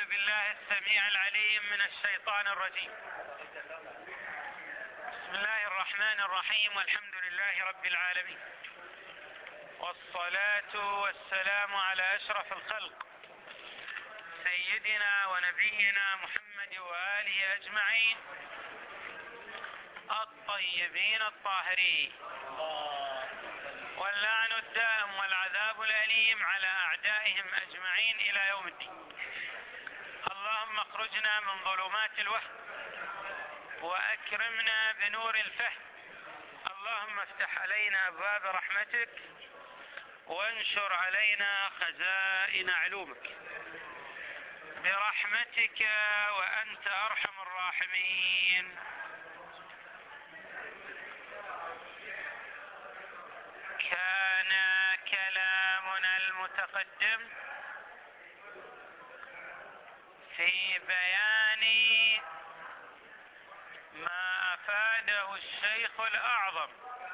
بالله السميع العليم من الشيطان الرجيم. بسم الله الرحمن الرحيم، والحمد لله رب العالمين، والصلاة والسلام على أشرف الخلق سيدنا ونبينا محمد وآله أجمعين الطيبين الطاهرين، واللعن الدائم والعذاب الأليم على أعدائهم أجمعين إلى يوم الدين. اللهم اخرجنا من ظلمات الوهم وأكرمنا بنور الفهم. اللهم افتح علينا أبواب رحمتك وانشر علينا خزائن علومك برحمتك وأنت أرحم الراحمين. كان كلامنا المتقدم في بيان ما أفاده الشيخ الأعظم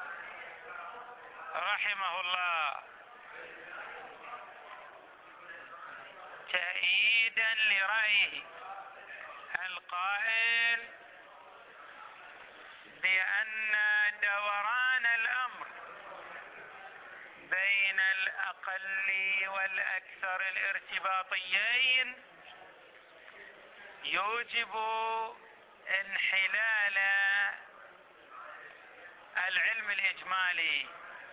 رحمه الله تأييدا لرأيه القائل بأن دوران الأمر بين الأقل والأكثر الارتباطيين يوجب انحلال العلم الإجمالي،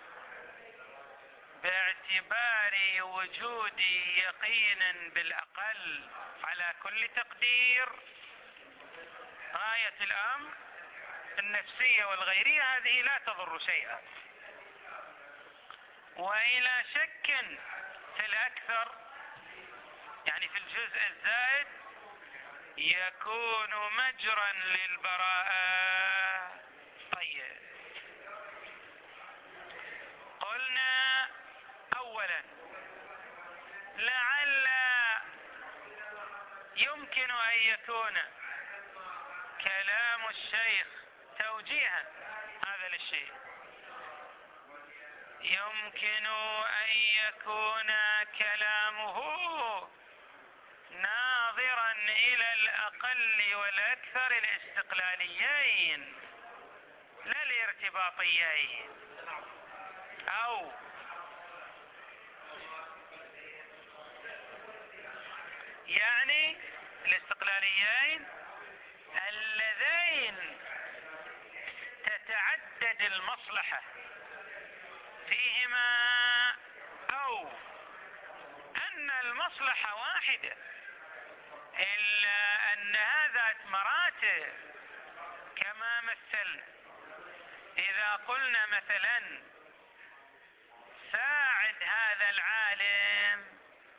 باعتبار وجود يقين بالأقل على كل تقدير. غاية الأمر النفسية والغيرية هذه لا تضر شيئا، وإلى شك في الأكثر يعني في الجزء الزائد يكون مجرا للبراءة. طيب، قلنا أولا لعل يمكن أن يكون كلام الشيخ توجيها هذا للشيء، يمكن أن يكون كلامه ناظرا إلى الأقل والأكثر الاستقلاليين لا الارتباطيين، أو يعني الاستقلاليين اللذين تتعدد المصلحة فيهما، أو أن المصلحة واحدة إلا أنها ذات مراتب. كما مثلنا إذا قلنا مثلا ساعد هذا العالم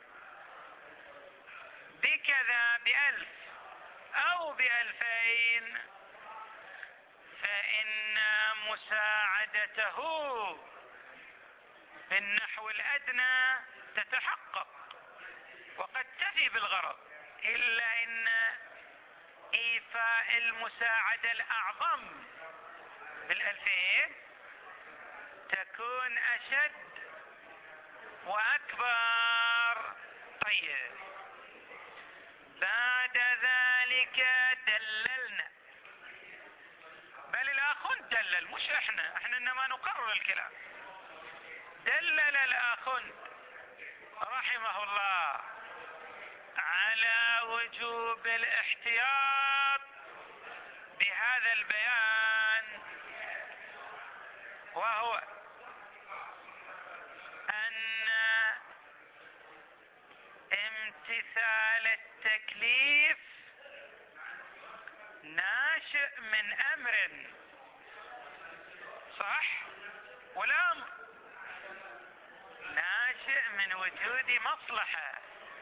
بكذا ب1000 أو ب2000، فإن مساعدته بالنحو الأدنى تتحقق وقد تفي بالغرض، إلا إن إيفاء المساعدة الأعظم بال2000 تكون أشد وأكبر. طيب، بعد ذلك دللنا، بل الآخون دلل مش احنا انما نقرر الكلام. دلل الآخون رحمه الله على وجوب الاحتياط بهذا البيان، وهو أن امتثال التكليف ناشئ من أمر، صح؟ والأمر ناشئ من وجود مصلحة.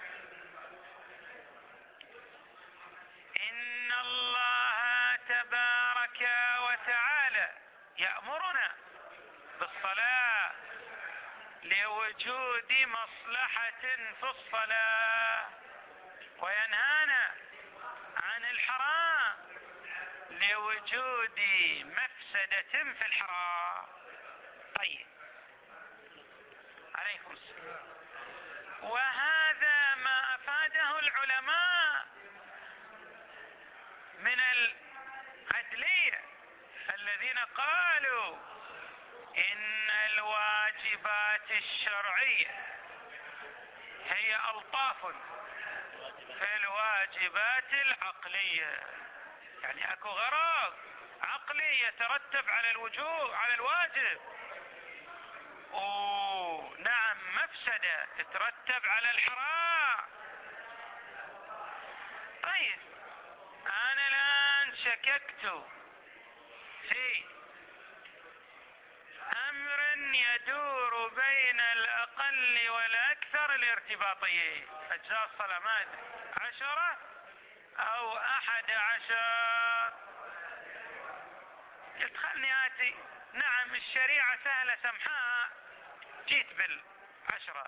إن الله تبارك وتعالى يأمرنا بالصلاة لوجود مصلحة في الصلاة، وينهانا عن الحرام لوجود مفسدة في الحرام. طيب، عليكم السلام. وهذا ما أفاده العلماء الذين قالوا إن الواجبات الشرعية هي ألطاف في الواجبات العقلية، يعني اكو غرض عقلي يترتب على الواجب، ونعم مفسدة تترتب على الحرام. طيب انا الان شككت في امر يدور بين الاقل والاكثر الارتباطيين، اجزاء الصلاة ما ادري 10 او 11، قلت خلني اتي. نعم الشريعة سهلة سمحاء، جيت بال10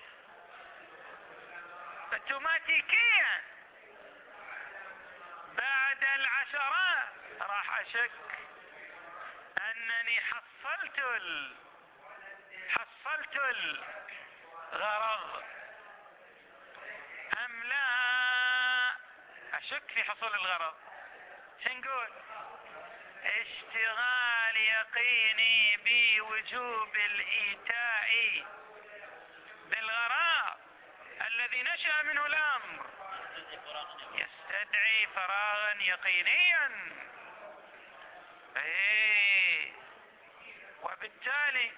اوتوماتيكيا بعد 10 راح اشك انني حصلت الغرض ام لا. اشك في حصول الغرض. شنقول؟ اشتغال يقيني بوجوب الايتاء بالغرض الذي نشأ منه الامر يستدعي فراغا يقينيا. وبالتالي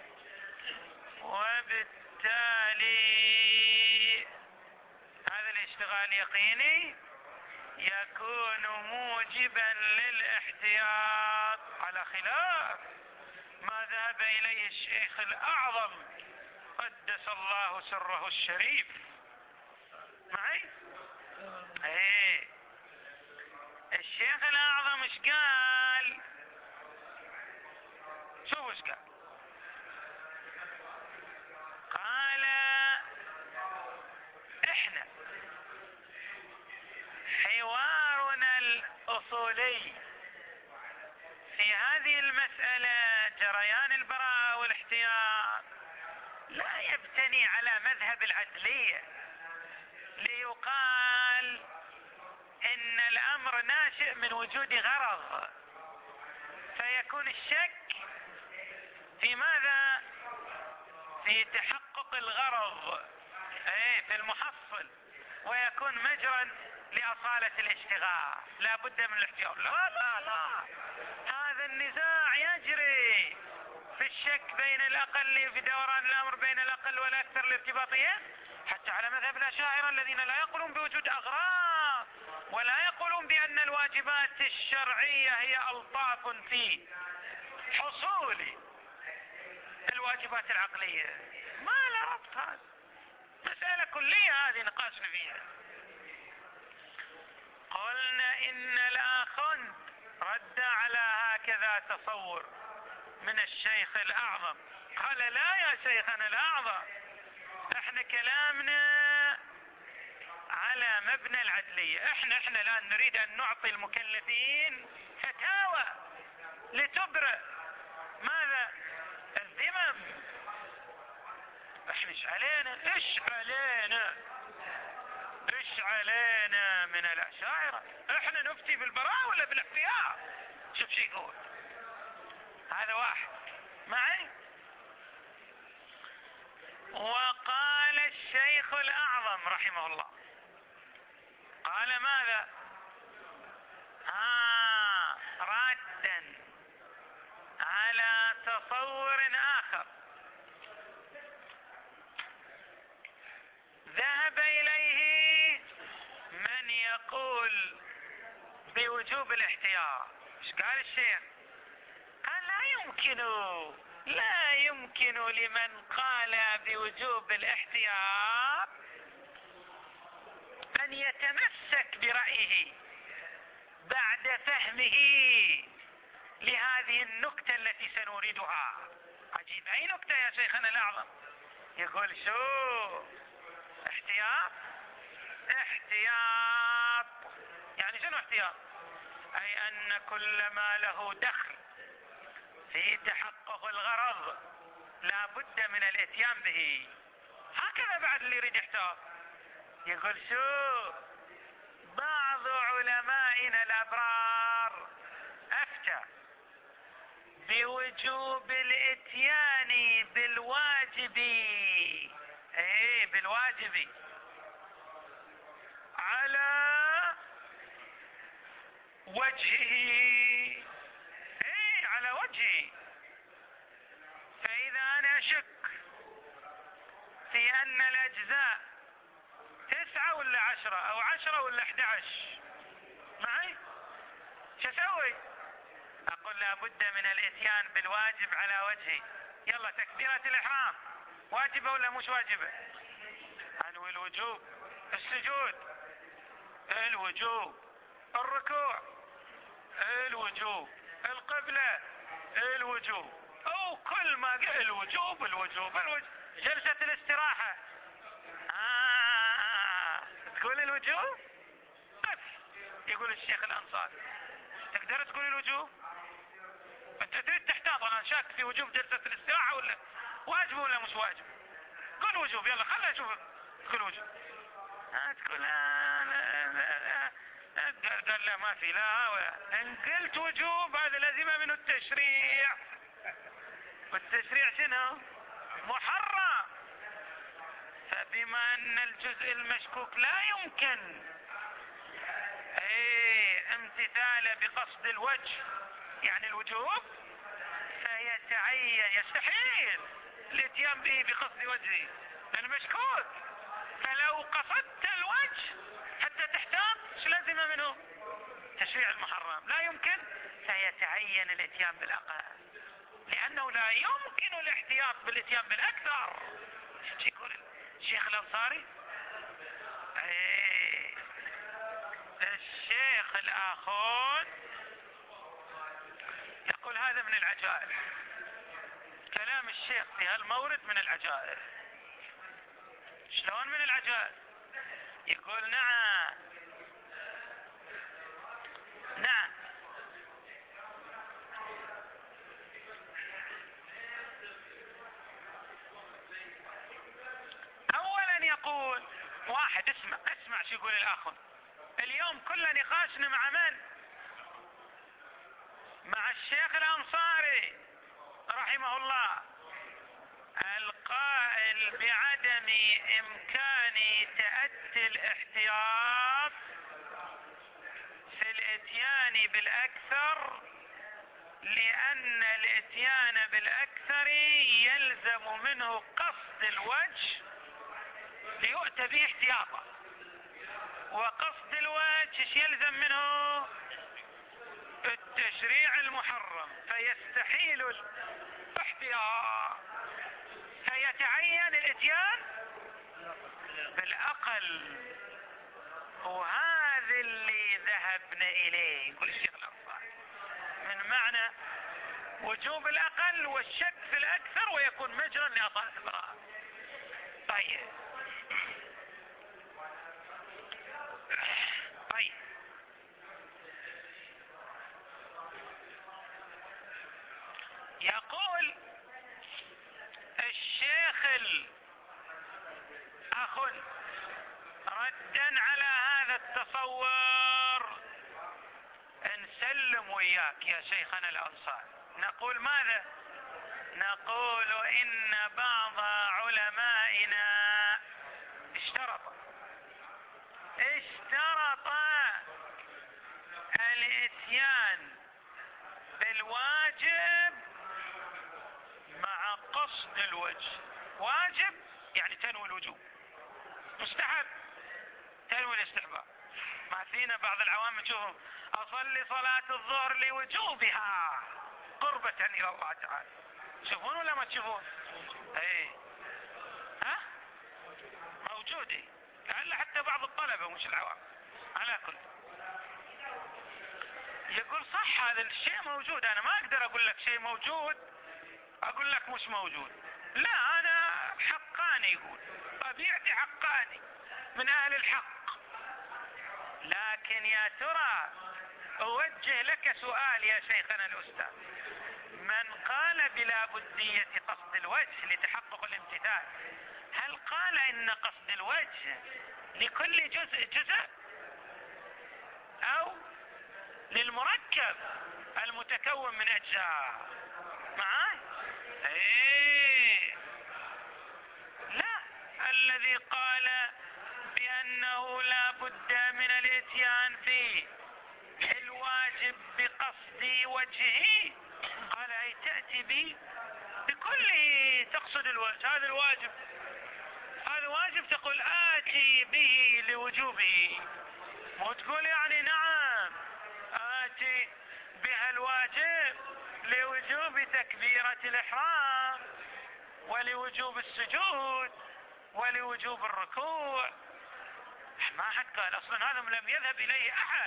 هذا الاشتغال يقيني يكون موجبا للاحتياط، على خلاف ما ذهب اليه الشيخ الاعظم قدس الله سره الشريف. معي؟ الشيخ الاعظم ايش قال؟ شوفوا ايش قال. قال احنا حوارنا الاصولي في هذه المسألة جريان البراءة والاحتياط لا يبتني على مذهب العدلية ليقال ان الامر ناشئ من وجود غرض، فيكون الشك في ماذا؟ في تحقق الغرض في المحصل، ويكون مجرا لأصالة الاشتغال. لا بد من الاحتياط. لا هذا النزاع يجري في الشك بين الأقل، في دوران الأمر بين الأقل والأكثر الارتباطيين، حتى على مذهب الأشاعرة الذين لا يقولون بوجود أغراض ولا يقولون بأن الواجبات الشرعية هي ألطاف في حصول الواجبات العقلية. ما لا ربط، هذا مسألة كلية هذه نقاشنا فيها. قلنا إن الآخوند رد على هكذا تصور من الشيخ الأعظم، قال لا يا شيخنا الأعظم، احنا كلامنا على مبنى العدلية. احنا الآن نريد أن نعطي المكلفين فتاوى لتبرئ ماذا؟ الذمم. احنا ايش علينا من الأشاعرة؟ احنا نفتي بالبراءة ولا بالاحتياط؟ شوف شي يقول. هذا واحد. معي؟ وقال الشيخ الأعظم رحمه الله، قال ماذا؟ ردا على تصور آخر ذهب إليه من يقول بوجوب الاحتياط. ايش قال الشيخ؟ قال لا يمكن لمن قال بوجوب الاحتياط أن يتمسك برأيه بعد فهمه لهذه النكتة التي سنوردها. عجيب. أي نكتة يا شيخنا الأعظم؟ يقول شو احتياط؟ يعني شنو احتياط؟ أي أن كل ما له دخل في تحقق الغرض لا بد من الاتيان به. هكذا بعد اللي يريد يحتاط يقول شو بعض علمائنا الأبرار أفتى بوجوب الاتيان بالواجب، بالواجب على وجهه، على وجهه. فإذا أنا أشك في أن الأجزاء 9 ولا 10 أو 10 ولا 11 معي، شو أسوي؟ أقول لابد من الإتيان بالواجب على وجهه. يلا تكبيرة الإحرام واجبة ولا مش واجبة؟ أنوي الوجوب، السجود الوجوب، الركوع الوجوب، القبلة الوجوب، أو كل ما قال الوجوب الوجوب الوجوب. جلسة الاستراحة تقول الوجوب بس. يقول الشيخ الأنصاري تقدر تقول الوجوب؟ انت تريد تحتاط، انا شاك في وجوب جلسة الاستراحة ولا واجب ولا مش واجب. قل وجوب، يلا خلنا اشوفك تقول وجوب. تقول قال لا ما في لا ولا. ان قلت وجوب هذا لازم منه التشريع، والتشريع شنو؟ محرم. فبما ان الجزء المشكوك لا يمكن امتثاله بقصد الوجه يعني الوجوب، فيتعين يستحيل الاتيان به بقصد وجهه لأنه مشكوك. فلو قصدت الوجه حتى تحتاط ايش لازم منه؟ تشريع المحرم لا يمكن، فيتعين الاتيان بالاقل، لانه لا يمكن الاحتياط بالاتيان بالاكثر. يقول الشيخ الانصاري. الشيخ الاخون يقول هذا من العجائب، كلام الشيخ في هالمورد من العجائب. شلون من العجائب؟ يقول نعم اولا يقول واحد اسمع شو يقول الاخون. اليوم كل نقاشنا مع من؟ مع الشيخ الانصاري رحمه الله، القائل بعدم امكان تأتي الاحتياط في الاتيان بالاكثر، لان الاتيان بالاكثر يلزم منه قصد الوجه ليؤتى به احتياطا، وقصد الوجه ايش يلزم منه؟ التشريع المحرم، فيستحيل الاحتياط، فيتعين الاتيان بالاقل. وهذا اللي ذهبنا اليه يقول الشيخ الانصاري من معنى وجوب الاقل والشك في الاكثر، ويكون مجرا لاطاعة البراءة. طيب يقول الشيخ الأخن ردا على هذا التصور، نسلم وياك يا شيخنا الأنصاري. نقول ماذا؟ نقول إن بعض علمائنا اشترط الاتيان بالواجب مع قصد الوجه. واجب يعني تنوي الوجوب، مستحب تنوي الاستحباب. ما فينا بعض العوام نشوفهم اصلي صلاة الظهر لوجوبها قربة الى الله تعالى. تشوفون ولا ما تشوفون؟ موجود. لعل حتى بعض الطلبة مش العوام. على كل يقول صح هذا الشيء موجود، انا ما اقدر اقول لك شيء موجود اقول لك مش موجود، لا انا حقاني، يقول طبيعتي حقاني من اهل الحق. لكن يا ترى اوجه لك سؤال يا شيخنا الاستاذ، من قال بلا بدية قصد الوجه لتحقق الامتثال، هل قال ان قصد الوجه لكل جزء او للمركب متكون من أجزاء. معاي؟ ايه لا، الذي قال بأنه لا بد من الاتيان في الواجب بقصد وجهه قال أي تأتي بكله تقصد الوجه. هذا الواجب، هذا واجب تقول آتي به لوجوبه، مو تقول يعني نعم آتي بها الواجب لوجوب تكبيرة الإحرام ولوجوب السجود ولوجوب الركوع. ما حد قال أصلا، هذا لم يذهب إليه أحد.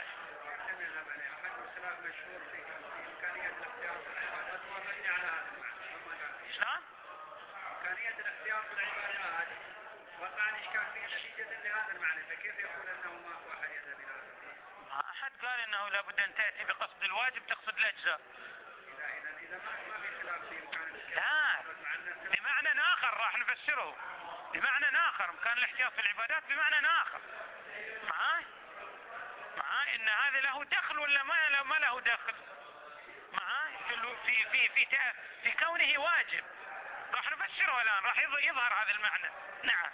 شلون؟ إمكانية الاحتياط بالعبادات وقع الإشكال فيه نتيجة لهذا المعنى، فكيف يقول أنه ماكو أحد يذهب إلى هذا؟ ما أحد قال أنه لابد أن تأتي بقصد الواجب تقصد الأجزاء. إذا ما في خلاف في إمكان لا، بمعنى آخر راح نفسره، بمعنى آخر إمكان الاحتياط في العبادات بمعنى آخر. معاه إن هذا له دخل ولا ما له دخل؟ معاه في كونه واجب، راح نفسره الآن، راح يظهر هذا المعنى. نعم.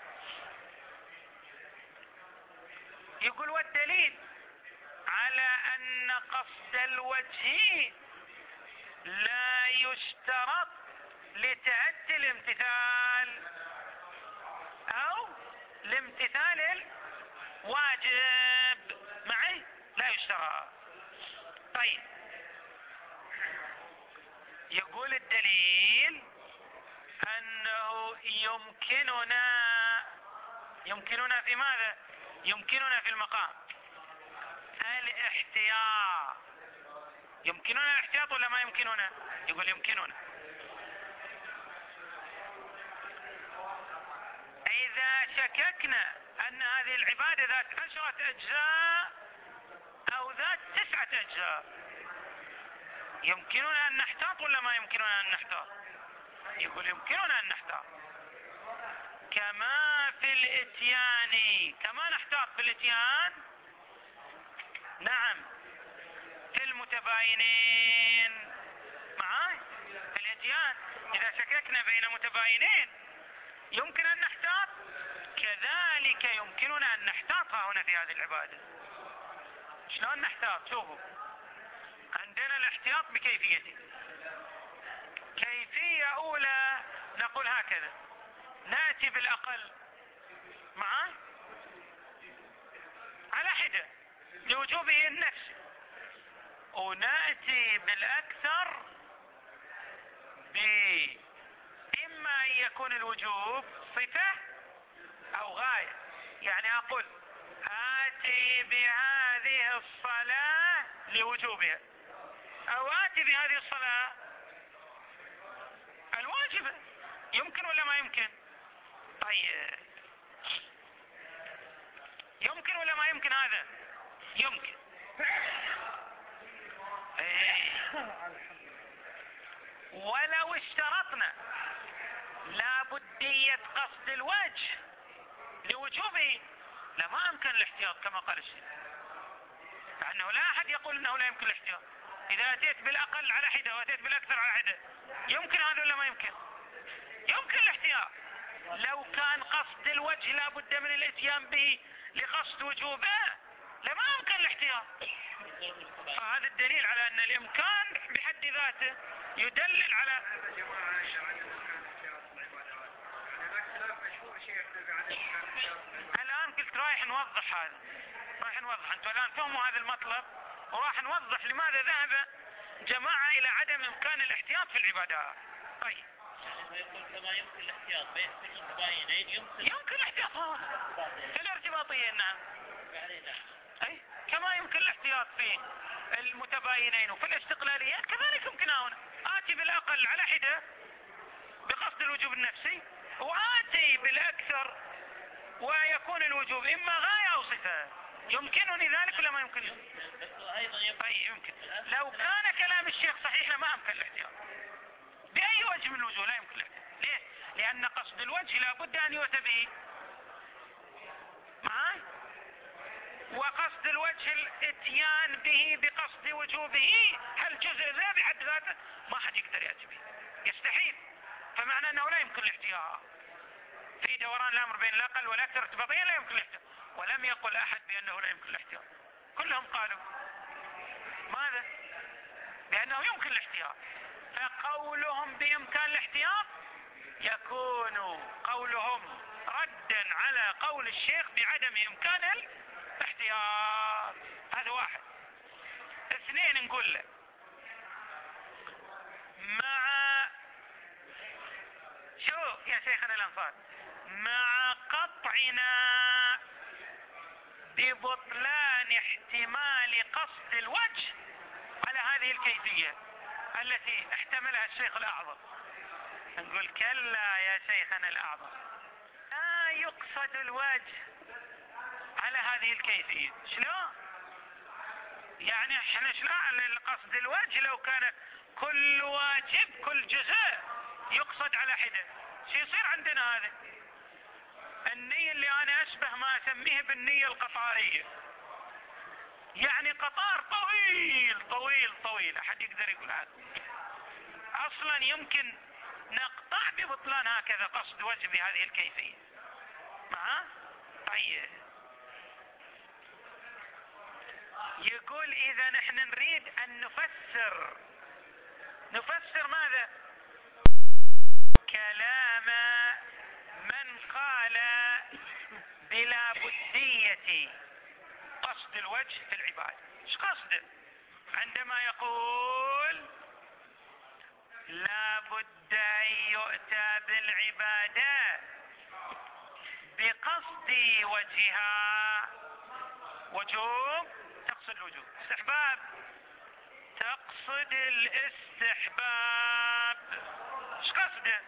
يقول والدليل على أن قصد الوجه لا يشترط لتأتي الامتثال أو لامتثال الواجب. معي؟ لا يشترط. طيب، يقول الدليل أنه يمكننا في ماذا؟ يمكننا في المقام الاحتياط. يمكننا الاحتياط ولا ما يمكننا؟ يقول يمكننا. إذا شككنا أن هذه العبادة ذات 10 أجزاء أو ذات 9 أجزاء، يمكننا أن نحتاط ولا ما يمكننا أن نحتاط؟ يقول يمكننا أن نحتاط كما في الاتيان. كما نحتاط في الاتيان، نعم، في المتباينين. معاي؟ في الاتيان إذا شككنا بين متباينين يمكن أن نحتاط، كذلك يمكننا أن نحتاط هنا في هذه العبادة. شلون نحتاط؟ شوفوا، عندنا الاحتياط بكيفيته. كيفية أولى نقول هكذا: نأتي بالأقل معاه على حدة لوجوبه النفسي، ونأتي بالأكثر إما أن يكون الوجوب صفة أو غاية. يعني أقول آتي بهذه الصلاة لوجوبها، أو آتي بهذه الصلاة الواجبة. يمكن ولا ما يمكن؟ طيب، يمكن ولا ما يمكن؟ هذا يمكن. ولو اشترطنا لابدية قصد الوجه لوجوبه لما أمكن الاحتياط كما قال الشيخ، لأنه لا أحد يقول أنه لا يمكن الاحتياط. إذا أتيت بالأقل على حدة وأتيت بالأكثر على حدة، يمكن هذا ولا ما يمكن؟ يمكن الاحتياط. لو كان قصد الوجه لا بد من الاتيان به لقصد وجوبه لما أمكن الاحتياط. فهذا الدليل على أن الإمكان بحد ذاته يدلل على الآن قلت رايح نوضح هذا، رايح نوضح. أنتم الآن فهموا هذا المطلب، وراح نوضح لماذا ذهب جماعة إلى عدم إمكان الاحتياط في العبادات. طيب، يقول كما يمكن الاحتياط بين المتباينين يمكن الاحتياط في الارتباطية. نعم، أي كما يمكن الاحتياط في المتباينين وفي الاستقلاليات كذلك يمكن هنا. آتي بالأقل على حدة بقصد الوجوب النفسي، وآتي بالأكثر ويكون الوجوب إما غاية أو صفة. يمكنني ذلك ولا ما يمكن؟ أي يمكن. لو كان كلام الشيخ صحيح لما أمكن الاحتياط بأي وجه من الوجوه. لا يمكن الاحتياط. ليه؟ لأن قصد الوجه لا بد أن يؤتى به معاي، وقصد الوجه الاتيان به بقصد وجوبه، هل جزء ذا بحد ذاته؟ ما حد يقدر يأتي به، يستحيل. فمعنى أنه لا يمكن الاحتياط في دوران الأمر بين الأقل والأكثر ارتباطيا، لا يمكن الاحتياط. ولم يقل أحد بأنه لا يمكن الاحتياط، كلهم قالوا ماذا؟ بأنه يمكن الاحتياط. فقولهم بإمكان الاحتياط يكون قولهم ردا على قول الشيخ بعدم إمكان الاحتياط. هذا واحد. اثنين، نقول له مع شو يا شيخنا الأنصار، مع قطعنا ببطلان احتمال قصد الوجه على هذه الكيفية التي احتملها الشيخ الأعظم، نقول كلا يا شيخنا الأعظم، لا يقصد الوجه على هذه الكيفية. شلون؟ يعني احنا شلون قصد الوجه لو كان كل واجب كل جزء يقصد على حدة، شو يصير عندنا هذا؟ النية اللي انا اشبه ما اسميه بالنية القطارية، يعني قطار طويل طويل طويل، احد يقدر يقول هذا؟ اصلا يمكن نقطع ببطلان هكذا قصد وجه بهذه الكيفية. طيب، يقول اذا نحن نريد ان نفسر ماذا؟ كلام من قال بلا بدية قصد الوجه في العبادة. ايش قصده عندما يقول لا بد ان يؤتى بالعبادة بقصد وجهها؟ وجوب تقصد الوجوب، استحباب تقصد الاستحباب. ايش قصده؟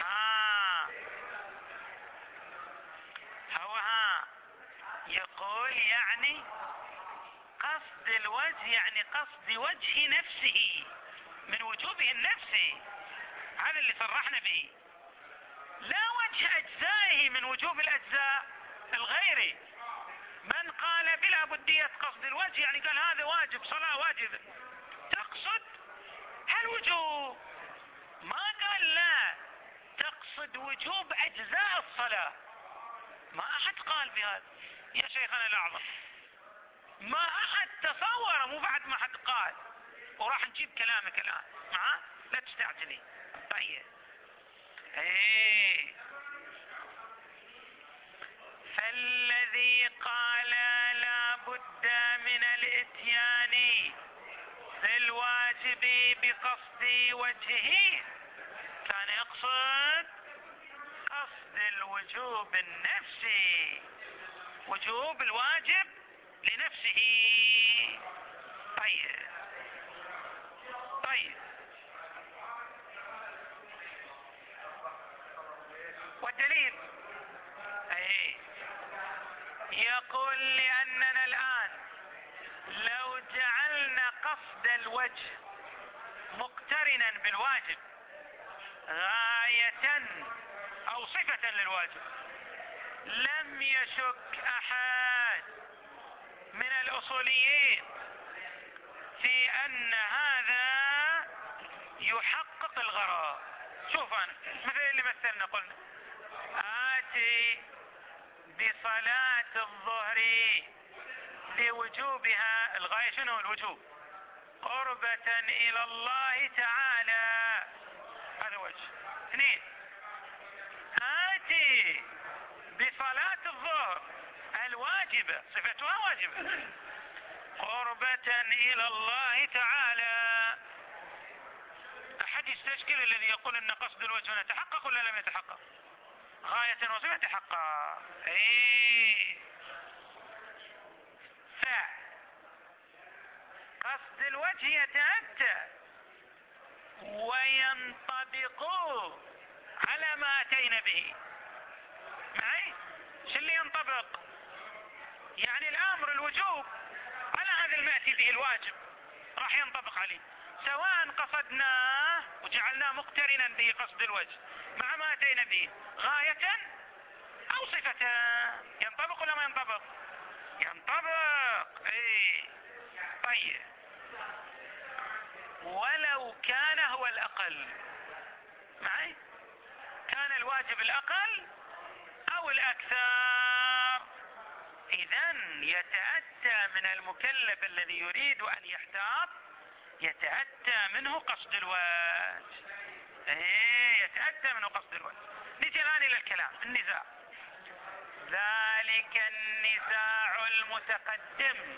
يقول يعني قصد الوجه يعني قصد وجه نفسه من وجوبه النفسي، هذا اللي صرحنا به، لا وجه أجزائه من وجوب الأجزاء الغيري. من قال بلا بدية قصد الوجه يعني قال هذا واجب، صلاة واجب، تقصد هالوجوب، ما قال لا تقصد وجوب أجزاء الصلاة. ما أحد قال بهذا يا شيخنا الأعظم، ما أحد تصور، مو بعد ما حد قال، وراح نجيب كلامك الآن لا تستعجلي. طيب، فالذي قال لا بد من الاتيان بالواجب بقصد وجهه كان يقصد قصد الوجوب النفسي، وجوب الواجب لنفسه. طيب، والدليل يقول لأننا الآن لو جعلنا قصد الوجه مقترنا بالواجب غاية أو صفة للواجب لم يشك أحد من الأصوليين في أن هذا يحقق الغرض. شوف أنا مثل اللي مثلنا قلنا آتي بصلاة الظهر لوجوبها، الغاية شنو الوجوب؟ قربة إلى الله تعالى، هذا وجه. اثنين، آتي بصلاة الظهر الواجبة صفتها واجبة قربة إلى الله تعالى. أحد يستشكل الذي يقول أن قصد الوجه هنا تحقق ولا لم يتحقق؟ غاية وصفة تحقق. قصد الوجه يتأتى وينطبق على ما أتينا به. معي؟ شو اللي ينطبق؟ يعني الأمر الوجوب على هذا المأتي به الواجب راح ينطبق عليه، سواء قصدناه وجعلناه مقترنا به قصد الوجه مع ما أتينا به غاية أو صفة. ينطبق ولا ما ينطبق؟ ينطبق. اي طيب، ولو كان هو الأقل، معي؟ كان الواجب الأقل أو الأكثر، إذن يتأتى من المكلف الذي يريد أن يحتاط، يتأتى منه قصد الوجه. يتأتى منه قصد الوجه. نجي الآن إلى الكلام، النزاع. ذلك النزاع المتقدم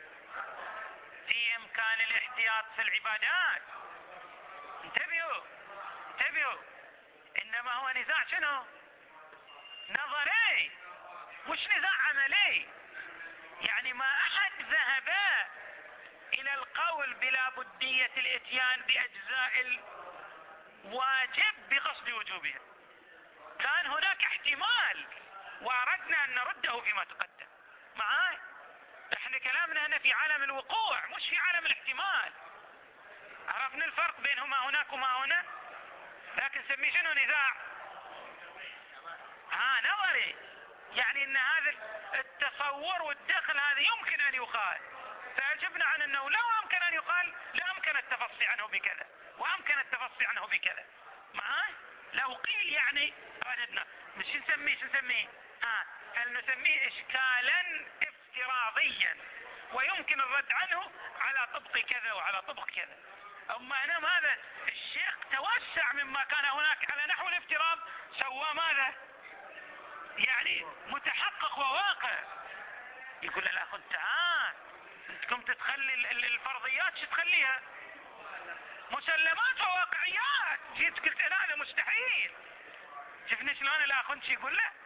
في إمكان الاحتياط في العبادات. انتبهوا انتبهوا، إنما هو نزاع شنو؟ نظري، مش نزاع عملي. يعني ما أحد ذهب إلى القول بلا بدية الإتيان بأجزاء الواجب بقصد وجوبها. كان هناك احتمال وأردنا أن نرده فيما تقدم. معاي؟ احنا كلامنا هنا في عالم الوقوع مش في عالم الاحتمال. عرفنا الفرق بينهما هناك وما هنا، لكن سميه شنو؟ نزاع نظري. يعني ان هذا التصور والدخل هذا يمكن ان يقال، فأجبنا عن انه لو امكن ان يقال لامكن التفصي عنه بكذا وامكن التفصي عنه بكذا. معاي؟ لو قيل يعني رددنا. مش نسميه هل نسميه اشكالا افتراضيا ويمكن الرد عنه على طبق كذا وعلى طبق كذا. اما هنا هذا الشيخ توسع مما كان هناك على نحو الافتراض، سوى ماذا؟ يعني متحقق وواقع. يقول الاخ تعال انتكم تتخلي الفرضيات، شو تخليها؟ مسلمات وواقعيات. جيت قلت هذا مستحيل. شفنا شلون الاخ شو يقول له؟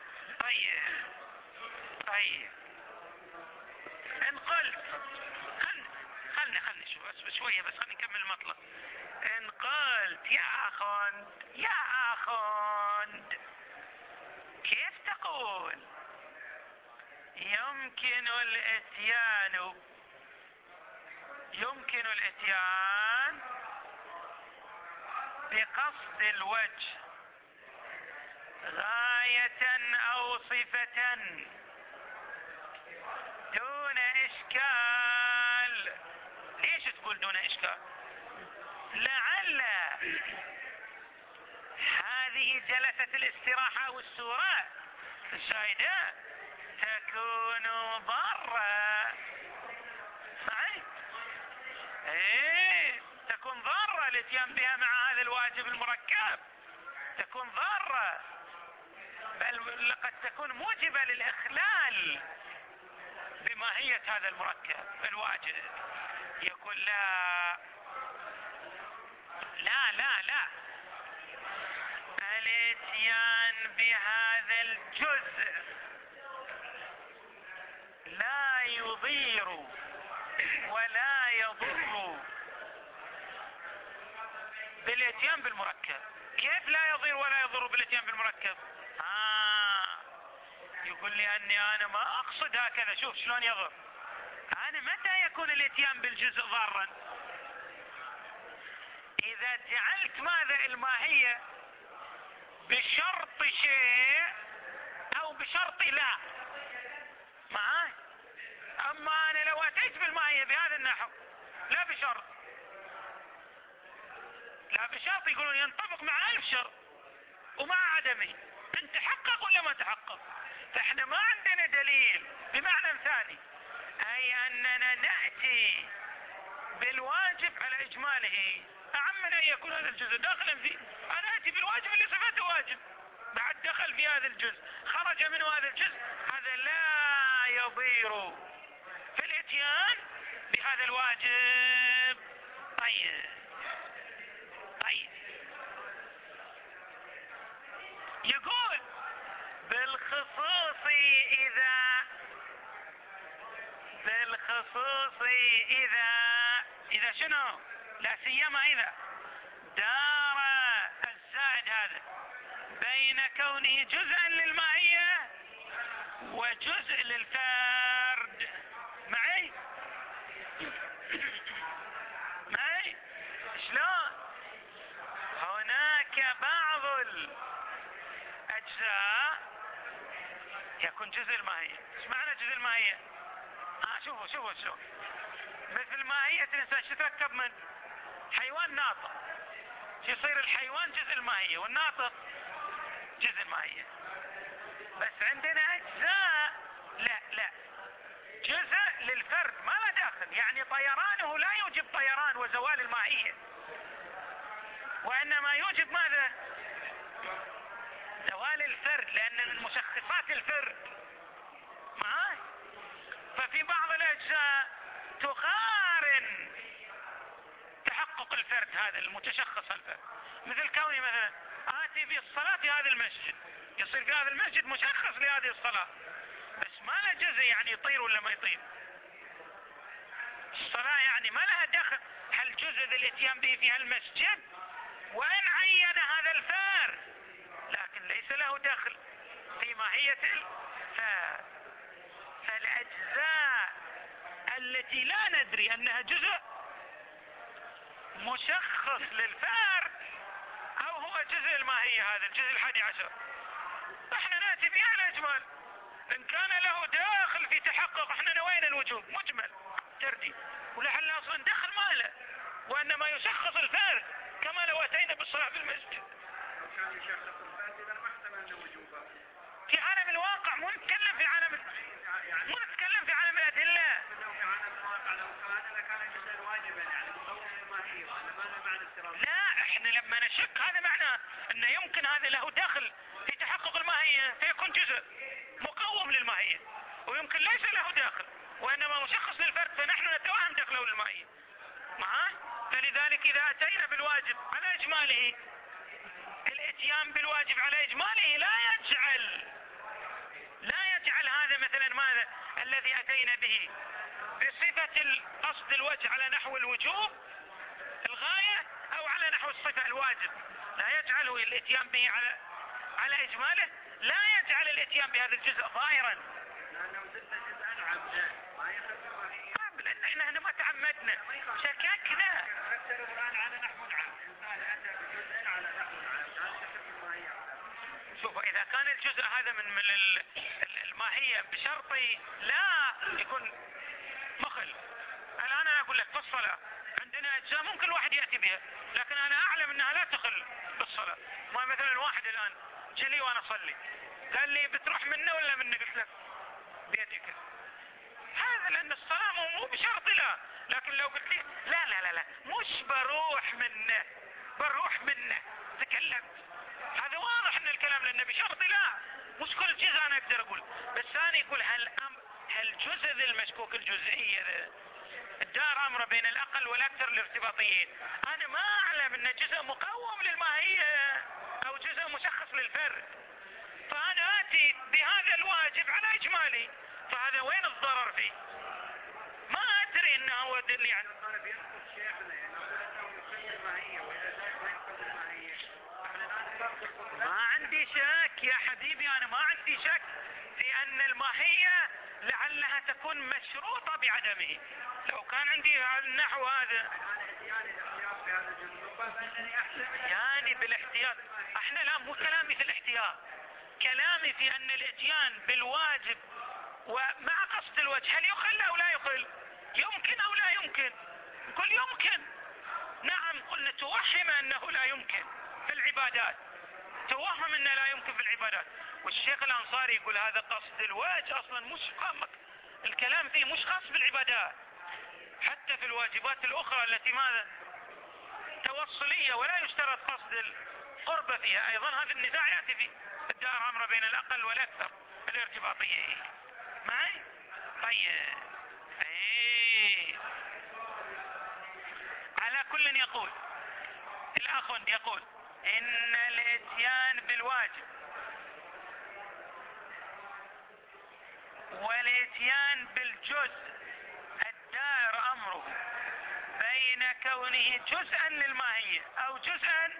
طيب ان قلت خلنا شويه بس، خلينا نكمل المطلب. ان قلت يا اخوند كيف تقول يمكن الاتيان بقصد الوجه غاية أو صفة دون إشكال؟ ليش تقول دون إشكال؟ لعل هذه جلسة الاستراحة أو السورة الشاهدة تكون ضارة. معي؟ تكون ضارة الاتيان بها مع هذا الواجب المركب، تكون ضارة، بل لقد تكون موجبة للإخلال بماهية هذا المركب الواجب. يقول لا الاتيان بهذا الجزء لا يضير ولا يضر بالاتيان بالمركب. كيف لا يضير ولا يضر بالاتيان بالمركب؟ يقول لي أنا ما أقصد هكذا. شوف شلون يضر. أنا متى يكون الاتيان بالجزء ضارا؟ إذا جعلت ماذا الماهية بشرط شيء أو بشرط لا. معاي؟ أما أنا لو أتيت بالماهية بهذا النحو لا بشرط يقولون ينطبق مع 1000 شرط ومع عدمه، انت تحقق ولا ما تحقق؟ فاحنا ما عندنا دليل بمعنى ثاني، اي اننا نأتي بالواجب على اجماله. اعم من ان يكون هذا الجزء داخلا فيه. انا اتي بالواجب اللي صفته واجب، بعد دخل في هذا الجزء، خرج منه هذا الجزء، هذا لا يضير في الاتيان بهذا الواجب. طيب يقول بالخصوص إذا شنو؟ لا سيما إذا دار الزائد هذا بين كونه جزءا للماهية وجزء للفرد. معي؟ شلون؟ هناك بعض الأجزاء يكون جزء الماهية. ايش معنى جزء الماهية؟ شوفوا مثل ماهية الإنسان شو تركب من حيوان ناطق، يصير الحيوان جزء الماهية والناطق جزء الماهية. بس عندنا أجزاء لا جزء للفرد ما له داخل، يعني طيرانه لا يوجب طيران وزوال الماهية، وإنما يوجب ماذا؟ زوال الفرد، لأن من مشخصات الفرد معاي. ففي بعض الأجزاء تقارن تحقق الفرد هذا المتشخص الفرد، مثل كوني مثلا آتي في الصلاة في هذا المسجد، يصير في هذا المسجد مشخص لهذه الصلاة، بس ما له جزء يعني يطير ولا ما يطير. الصلاة يعني ما لها دخل، هل جزء الاتيان به في هالمسجد وإن عين هذا الفرد، لكن ليس له دخل في ماهية الفرد. فالأجزاء التي لا ندري أنها جزء مشخص للفرد أو هو جزء الماهية، هذا الجزء 11 احنا نأتي به على إجمال. إن كان له داخل في تحقق احنا نوينا الوجوب مجمل تردي، ولحل أصلا دخل ما له، وإنما يشخص الفرد كما لو أتينا بالصلاة في المسجد. كان يشخص الفرد إذا ما احتمل أنه وجوبه في عالم الواقع، مو نتكلم في عالم مو نتكلم في عالم الأدلة. لو في عالم الواقع لو كان لكان الجزء واجبا يعني مقوم للماهية، وأنا ما له معنى افتراض. لا احنا لما نشك هذا معناه انه يمكن هذا له دخل في تحقق الماهية فيكون جزء مقوم للماهية، ويمكن ليس له داخل وانما مشخص للفرد، فنحن نتوهم دخله للماهية معاه. فلذلك اذا اتينا بالواجب على اجماله، الاتيان بالواجب على اجماله لا يجعل هذا مثلا ماذا الذي اتينا به بصفة القصد الوجه على نحو الوجوب الغاية او على نحو الصفة الواجب، لا يجعله الاتيان به على اجماله، لا يجعل الاتيان بهذا الجزء ظاهرا، لأنه زدنا جزءا عمدا ما يخفف الماهية. لان احنا ما تعمدنا شككنا. حتى القرآن على نحو العام، إنسان أتى بجزء على نحو العام هذا يخفف الماهية. شوف اذا كان الجزء هذا من الماهية بشرطي لا يكون مخل. الان انا اقول لك في الصلاة عندنا اجزاء ممكن الواحد يأتي بها، لكن انا اعلم انها لا تخل بالصلاة. ما مثلا واحد الان جلي وانا اصلي قال لي بتروح منه ولا منه، قلت لك بيدك، هذا لان الصلاة مو بشرط لا. لكن لو قلت لي لا مش بروح منه تكلمت، هذا واضح ان الكلام لانه بشرط لا، مش كل جزء انا اقدر اقول. بس ثاني يقول هل جزء ذي المشكوك الجزئية ذا الدار امره بين الاقل والاكثر الارتباطيين، انا ما اعلم ان جزء مقوم للماهية او جزء مشخص للفرد، فانا اتي بهذا الواجب على اجمالي، فهذا وين الضرر فيه؟ ما ادري انه هو دل يعني. الطالب ينقص شيخنا يعني نقول انه يخفف الماهية واذا زاد ما يخفف الماهية. احنا الان نفرق الفضل. ما عندي شك يا حبيبي، انا ما عندي شك في ان الماهية لعلها تكون مشروطة بعدمه. لو كان عندي النحو هذا يعني بالاحتياط، احنا لا مو كلامي في الاحتياط، كلامي في ان الاتيان بالواجب ومع قصد الوجه هل يخل او لا يخل، يمكن او لا يمكن. نقول يمكن، نعم قلنا توهم انه لا يمكن في العبادات، توهم انه لا يمكن في العبادات. والشيخ الانصاري يقول هذا قصد الوجه اصلا مش الكلام فيه مش خاص بالعبادات، حتى في الواجبات الاخرى التي ماذا توصلية ولا يشترط قصد القربة فيها ايضا، هذا النزاع يأتي فيه الدار امر بين الاقل والاكثر الارتباطية معي. طيب على كل يقول الاخ يقول ان الاتيان بالواجب والاتيان بالجزء الدار امره بين كونه جزءا للماهية او جزءا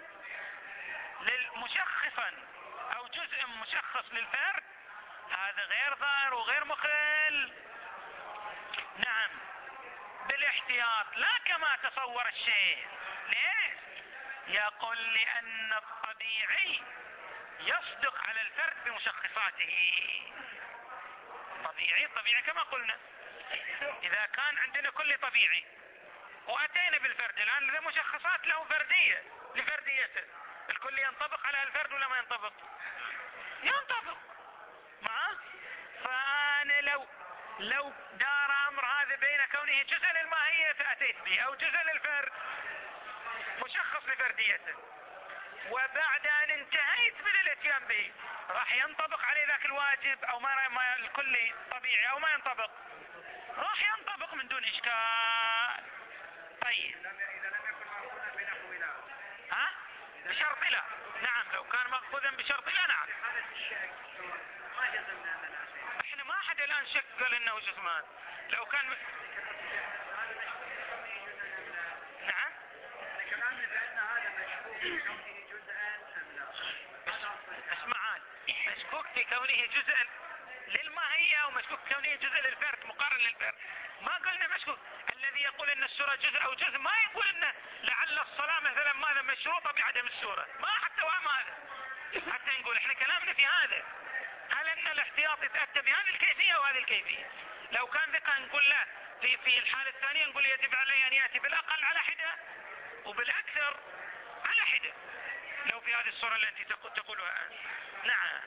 مشخصا او جزء مشخص للفرد، هذا غير ظاهر وغير مخل. نعم بالاحتياط لا كما تصور الشيء. ليش؟ يقول لان الطبيعي يصدق على الفرد بمشخصاته. طبيعي كما قلنا إذا كان عندنا كل طبيعي وأتينا بالفرد، الآن ذا مشخصات له فردية لفرديته، الكل ينطبق على الفرد ولا ما ينطبق؟ ينطبق معه. فأنا لو دار أمر هذا بين كونه جزء للماهية فأتيت به أو جزء للفرد مشخص لفرديته، وبعد أن انتهيت من الاتيان به راح ينطبق عليه ذاك الواجب أو ما الكلي طبيعي أو ما ينطبق، راح ينطبق من دون إشكال. طيب إذا لم يكن مأخوذا بنحو لا. ها؟ بشرط لا. نعم لو كان مأخوذا بشرط لا نعم. في حالة الشك ما جزمنا أن الأصل. احنا ما حد الآن شك قال إنه جسمان. لو كان نعم. كلامنا بأن هذا مشكوك في كونه جزءا أم لا. اسمع، مشكوك في كونه جزء للماهية أو مشكوك في كونه جزء للفرد مقارن للفرد. ما قلنا مشكوك. الذي يقول ان السورة جزء او جزء ما يقول ان لعل الصلاة مثلا ماذا مشروطة بعدم السورة، ما حتى وهم هذا حتى نقول احنا كلامنا في هذا. هل ان الاحتياط يتأتى بهذه الكيفية وهذه الكيفية؟ لو كان ذكا نقول لا في الحالة الثانية نقول يجب عليه ان يأتي بالاقل على حدة وبالاكثر على حدة، لو في هذه الصورة التي تقولها أنت. نعم.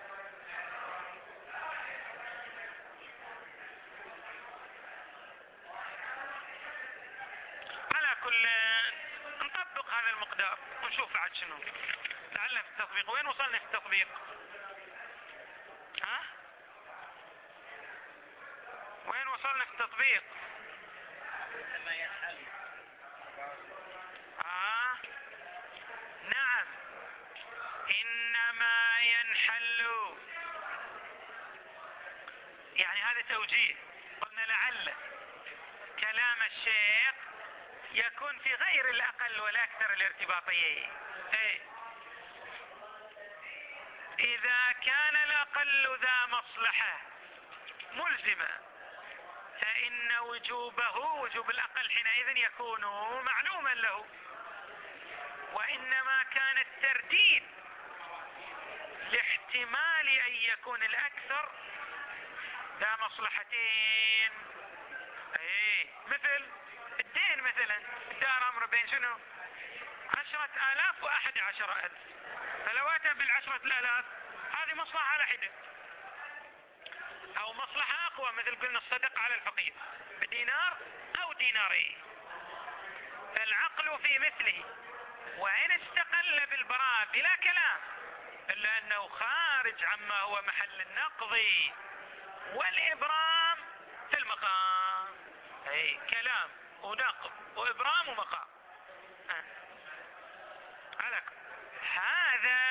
على كل نطبق هذا المقدار ونشوف عاد شنو لعلنا في التطبيق. وين وصلنا في التطبيق؟ ها؟ وين وصلنا في التطبيق؟ ما ينحل. نعم. إنما ينحل، يعني هذا توجيه. قلنا لعل كلام الشيخ يكون في غير الأقل والأكثر الارتباطيين. إذا كان الأقل ذا مصلحة ملزمة فإن وجوب الأقل حينئذ يكون معلوما له، وإنما كان الترديد لاحتمال أن يكون الأكثر ذا مصلحتين. مثل الدين مثلا، الدار أمر بين شنو 10,000 و11,000، فلو أتى ب10,000 هذه مصلحة على حدة، أو مصلحة أقوى مثل قلنا الصدقة على الفقير بدينار أو دينارين، فالعقل في مثله وإن استقل بالبراءة بلا كلام إلا أنه خارج عما هو محل النقض والإبرام في المقام. كلام ونقض وإبرام ومقام. هذا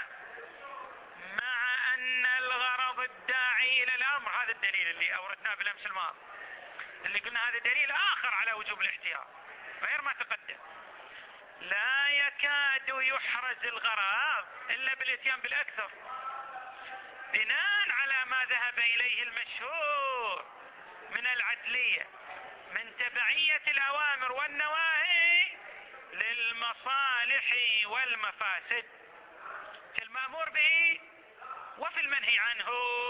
مع أن الغرض الداعي إلى الأمر، هذا الدليل اللي أوردناه بالأمس الماضي اللي قلنا هذا دليل آخر على وجوب الاحتياط غير ما تقدم. لا يكاد يحرز الغرض إلا بالاتيان بالأكثر بناء على ما ذهب إليه المشهور من العدلية من تبعية الأوامر والنواهي للمصالح والمفاسد في المأمور به وفي المنهي عنه.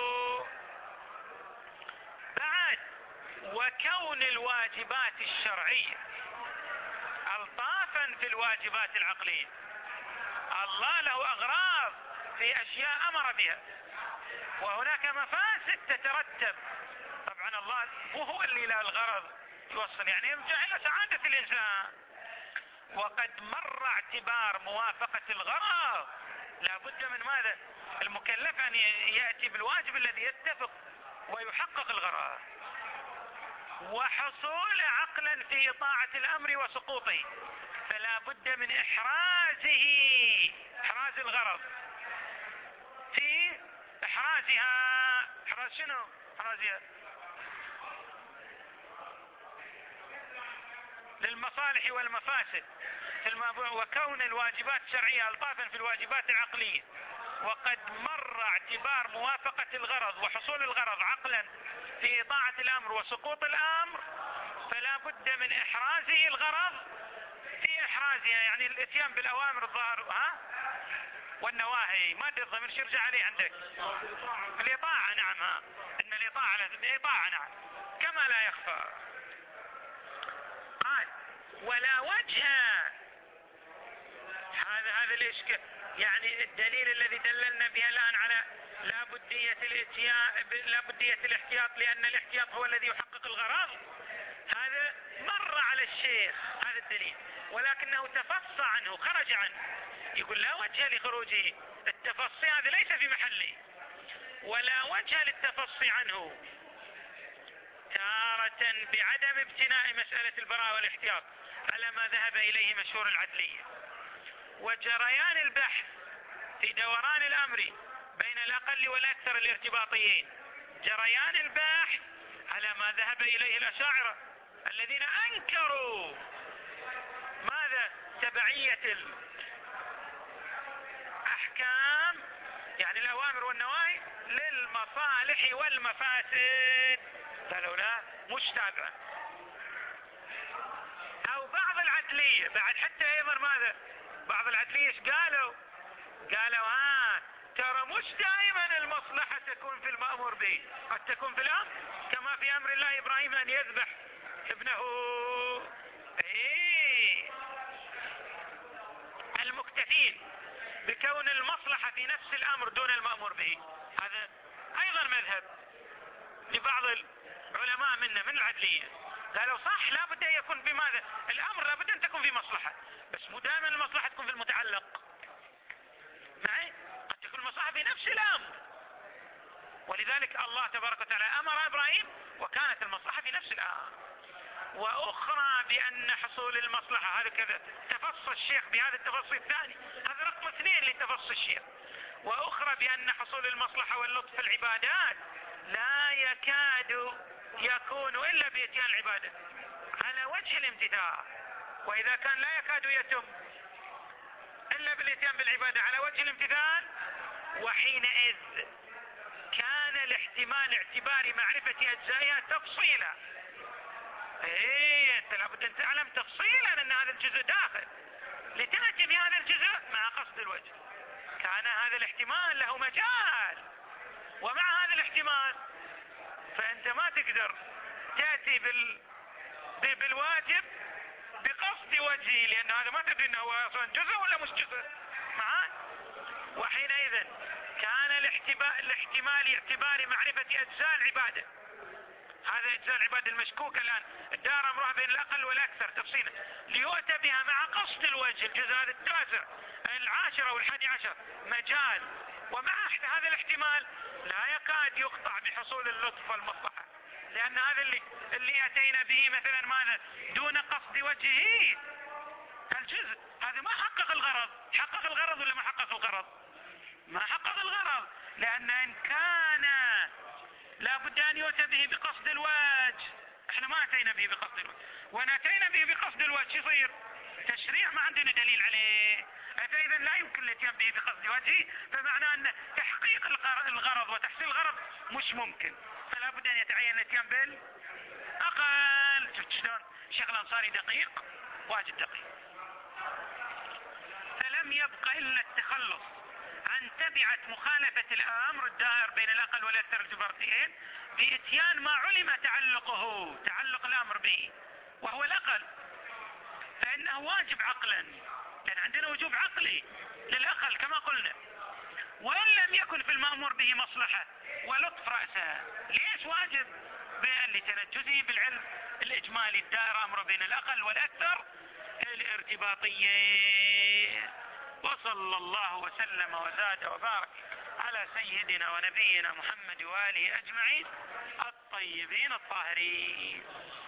بعد وكون الواجبات الشرعية ألطافا في الواجبات العقلية، الله له أغراض في أشياء أمر بها وهناك مفاسد تترتب. طبعا الله وهو اللي له الغرض يوصل، يعني يرجع إلى سعادة الإنسان. وقد مر اعتبار موافقة الغرض، لا بد من ماذا؟ المكلف أن يأتي بالواجب الذي يتفق ويحقق الغرض، وحصول عقلا في طاعة الأمر وسقوطه، فلا بد من إحراز الغرض في إحراز شنو؟ إحرازها للمصالح والمفاسد في الموضوع. وكون الواجبات الشرعية ألطافا في الواجبات العقلية، وقد مر اعتبار موافقة الغرض وحصول الغرض عقلا في طاعة الأمر وسقوط الأمر، فلا بد من إحراز الغرض في إحرازها، يعني الاتيان بالأوامر الظاهر والنواهي. ما ادري الضمير يرجع عليه عندك الإطاعة. نعم، إن الإطاعة نعم. كم ما لا يخفى. قال ولا وجه، هذا الإشكال، يعني الدليل الذي دللنا به الآن على لا بدية الاحتياط لأن الاحتياط هو الذي يحقق الغرض، هذا مر على الشيخ هذا الدليل، ولكنه تفصى عنه، خرج عنه، يقول لا وجه لخروجه، التفصي هذا ليس في محله، ولا وجه للتفصي عنه، تارة بعدم ابتناء مسألة البراءة والاحتياط على ما ذهب إليه مشهور العدلية، وجريان البحث في دوران الأمر بين الأقل والأكثر الارتباطيين، جريان البحث على ما ذهب إليه الأشاعرة الذين أنكروا ماذا؟ تبعية الأحكام، يعني الأوامر والنواهي للمصالح والمفاسد، قالوا لا مش تابعة. أو بعض العدلية بعد حتى أيضا ماذا؟ بعض العدلية ايش قالوا؟ قالوا ترى مش دائما المصلحة تكون في المأمور به، قد تكون في الأمر، كما في أمر الله إبراهيم أن يذبح ابنه. المكتفين بكون المصلحة في نفس الأمر دون المأمور به، هذا أيضا مذهب لبعض العلماء من العدلية، قالوا صح لا بد أن يكون بماذا؟ الأمر لا بد أن تكون في مصلحة، بس مو دائما المصلحة تكون في المتعلق معي، قد تكون المصلحة في نفس الأمر، ولذلك الله تبارك وتعالى أمر إبراهيم وكانت المصلحة في نفس الأمر. وأخرى بأن حصول المصلحة، هذا كذا تفصل الشيخ بهذا التفصيل الثاني، هذا رقم 2 لتفصيل الشيخ. وأخرى بأن حصول المصلحة واللطف في العبادات لا يكاد يكون إلا بإتيان العبادة على وجه الامتثال، وإذا كان لا يكاد يتم إلا بالإتيان بالعبادة على وجه الامتثال، وحينئذ كان الاحتمال اعتبار معرفة أجزائها تفصيلا. أنت لابد أن تعلم تفصيلا أن هذا الجزء داخل لتأتي بهذا الجزء مع قصد الوجه، كان هذا الاحتمال له مجال، ومع هذا الاحتمال فأنت ما تقدر تأتي بالواجب بقصد وجهه، لأن هذا ما تدري أنه هو أصلا جزء ولا مش جزء معاه. وحينئذ كان الاحتمال اعتبار معرفة أجزاء العبادة، هذا أجزاء العبادة المشكوكة الآن الدار أمرها بين الأقل والأكثر تفصيلا، ليؤتى بها مع قصد الوجه، الجزء هذا 19 العاشرة والحادي عشر مجال، ومع هذا الاحتمال لا يكاد يقطع بحصول اللطف والمصلحة، لأن هذا اللي أتينا به مثلا ماذا؟ دون قصد وجهه، الجزء هذا ما حقق الغرض، حقق الغرض ولا ما حقق الغرض؟ ما حقق الغرض، لأن إن كان لا بد أن يؤتى به بقصد الوجه، احنا ما أتينا به بقصد الوجه، وأن أتينا به بقصد الوجه يصير تشريع ما عندنا دليل عليه، فإذا لا يمكن الاتيان به بقصد وجهه، فمعنى أن تحقيق الغرض وتحصيل الغرض مش ممكن، فلا بد أن يتعين الاتيان بالأقل. شفت شلون الشيخ الأنصاري دقيق، واجد دقيق. فلم يبق إلا التخلص عن تبعة مخالفة الأمر الدائر بين الأقل والأكثر الجبرتين بإتيان ما علم تعلق الأمر به، وهو الأقل، فإنه واجب عقلا، لأن عندنا وجوب عقلي للأقل كما قلنا، وإن لم يكن في المأمور به مصلحة ولطف رأسها، ليش واجب؟ لتنجزه بالعلم الإجمالي الدائر أمر بين الأقل والأكثر الارتباطيين. وصلى الله وسلم وزاد وبارك على سيدنا ونبينا محمد وآله أجمعين الطيبين الطاهرين.